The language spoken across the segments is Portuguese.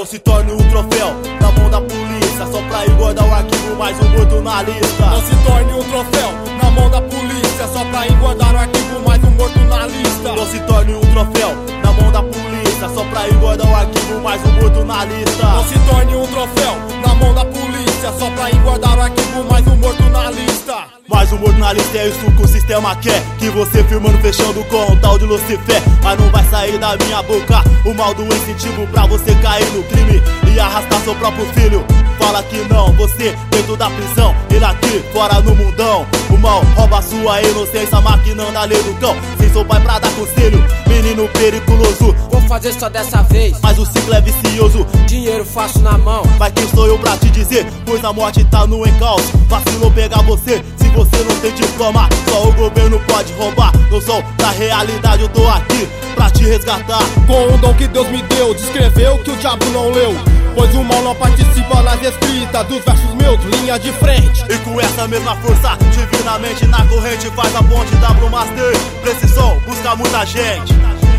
se torne um troféu na mão da polícia, só pra engordar o arquivo, mais um morto na lista. Não se torne um troféu na mão da polícia, só pra engordar o arquivo, mais um morto na lista. Não se torne um troféu na mão da polícia, só pra engordar o arquivo, mais um morto na lista. Não se torne um troféu na mão da polícia, só pra engordar o arquivo, mais um morto na lista. Mais um morto na lista, é isso que o sistema quer, que você firmando, fechando com o tal de Lucifer. Mas não vai sair da minha boca o mal do incentivo pra você cair no crime e arrastar seu próprio filho. Fala que não, você dentro da prisão, ele aqui fora no mundão. O mal rouba sua inocência, maquinando a lei do cão, sem seu pai pra dar conselho, menino periculoso. Vou fazer só dessa vez, mas o ciclo é vicioso, dinheiro fácil na mão. Mas quem sou eu pra te dizer, pois a morte tá no encalço. Vacilou pegar você, se você não tem diploma, só o governo pode roubar. No sol da realidade eu tô aqui pra te resgatar. Com o dom que Deus me deu, descreveu que o diabo não leu, pois o mal não participa nas escritas dos versos meus, linha de frente. E com essa mesma força, divinamente na corrente, faz a ponte da Brumaster. Precisão busca muita gente.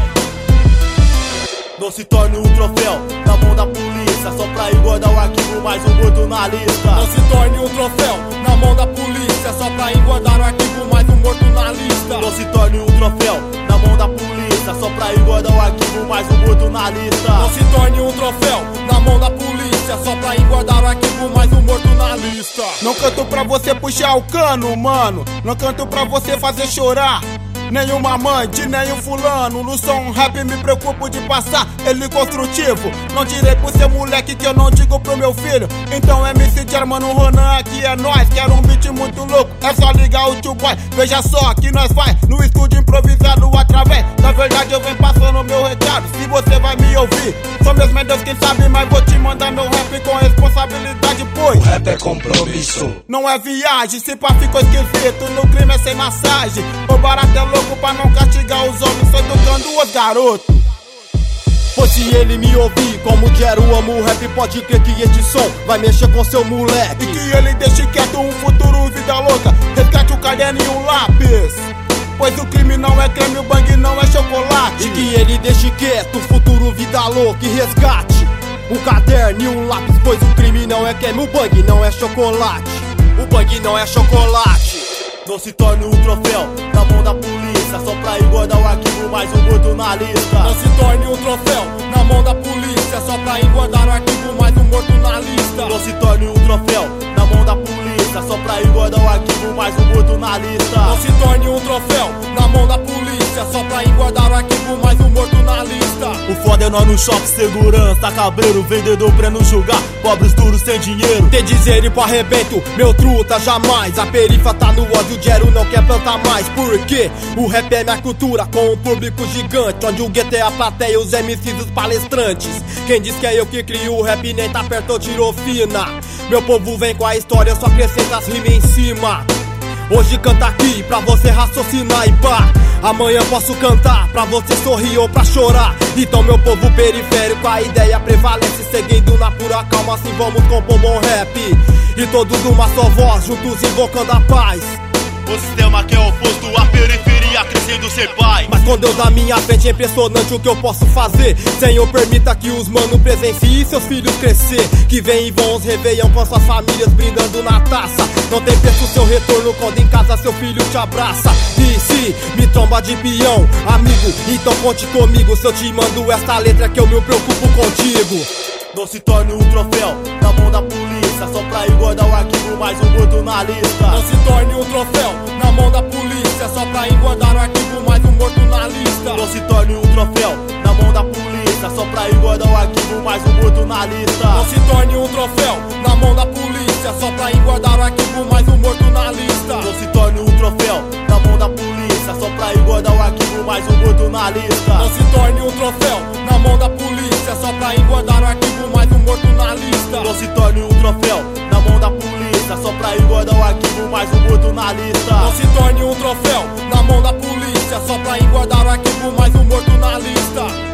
Não se torne um troféu na mão da polícia, só pra engordar o arquivo, mais um morto na lista. Não se torne um troféu na mão da polícia, só pra engordar o arquivo, mais um morto na lista. Não se torne um troféu na mão da polícia, só pra engordar o arquivo, mais um morto na lista. Não se torne um troféu na mão da polícia, só pra engordar o arquivo, mais um morto na lista. Não canto pra você puxar o cano, mano, não canto pra você fazer chorar nenhuma amante, nenhum fulano. No som rap me preocupo de passar ele construtivo. Não direi pro seu moleque que eu não digo pro meu filho. Então MC Germano Ronan, aqui é nós. Quero um beat muito louco, é só ligar o tio boy. Veja só que nós vai no estúdio improvisado através da verdade eu venho passando meu recado. Se você vai me ouvir, só mesmo é Deus quem sabe, mas vou te mandar meu rap com responsabilidade, pois o rap é compromisso, não é viagem. Se pá ficou esquisito, no crime é sem massagem. O barato é louco pra não castigar os homens, só educando os garotos. Pois se ele me ouvir, como Jero amo o rap, pode crer que este som vai mexer com seu moleque. E que ele deixe quieto um futuro vida louca, resgate o caderno e um lápis, pois o crime não é creme, o bang não é chocolate. E que ele deixe quieto um futuro vida louca e resgate um caderno e um lápis, pois o crime não é creme, o bang não é chocolate. O bang não é chocolate. Não se torne um troféu na mão da polícia, só pra engordar o arquivo, mais um morto na lista. Não se torne um troféu na mão da polícia, só pra engordar o arquivo, mais um morto na lista. Não se torne um troféu na mão da polícia, só pra engordar o arquivo, mais um morto na lista. Não se torne um troféu na mão da polícia, só pra engordar o arquivo, mais um morto na lista. O foda é nós no shopping, segurança, cabreiro, vendedor pra não julgar, pobres duros sem dinheiro. Te dizer e pro arrebento, meu truta jamais. A perifa tá no ódio, o Jero não quer plantar mais. Porque o rap é minha cultura, com um público gigante, onde o gueto é a plateia, os MCs, os palestrantes. Quem diz que é eu que crio o rap, nem tá perto ou tirou fina. Meu povo vem com a história, só acrescenta as rimas em cima. Hoje canta aqui pra você raciocinar e pá. Amanhã posso cantar pra você sorrir ou pra chorar. Então meu povo periférico, a ideia prevalece, seguindo na pura calma, assim vamos compor bom rap. E todos numa só voz, juntos invocando a paz. O sistema que é oposto à periferia, crescendo sem pai. Mas com Deus na minha frente é impressionante o que eu posso fazer. Senhor, permita que os mano presenciem seus filhos crescer. Que vem e vão os réveillon com suas famílias brindando na taça. Não tem preço seu retorno quando em casa seu filho te abraça. E se me tromba de peão, amigo, então conte comigo. Se eu te mando esta letra é que eu me preocupo contigo. Não se torne um troféu na mão da polícia, só pra engordar o arquivo, mais um morto na lista. Não se torne um troféu na mão da polícia, só pra engordar o arquivo, mais um morto na lista. Não se torne um troféu na mão da polícia, só pra engordar o arquivo, mais um morto na lista. Não se torne um troféu na mão da polícia, só pra engordar o arquivo, mais um morto na lista. Não se torne um troféu na mão da polícia, só pra engordar o arquivo, mais um morto na lista. Não se torne um troféu na mão da polícia, só pra engordar o arquivo, mais um morto na lista. Não se torne um troféu na mão da polícia, só pra engordar o arquivo, mais um morto na lista. Não se torne um troféu na mão da polícia, só pra engordar o arquivo, mais um morto na lista.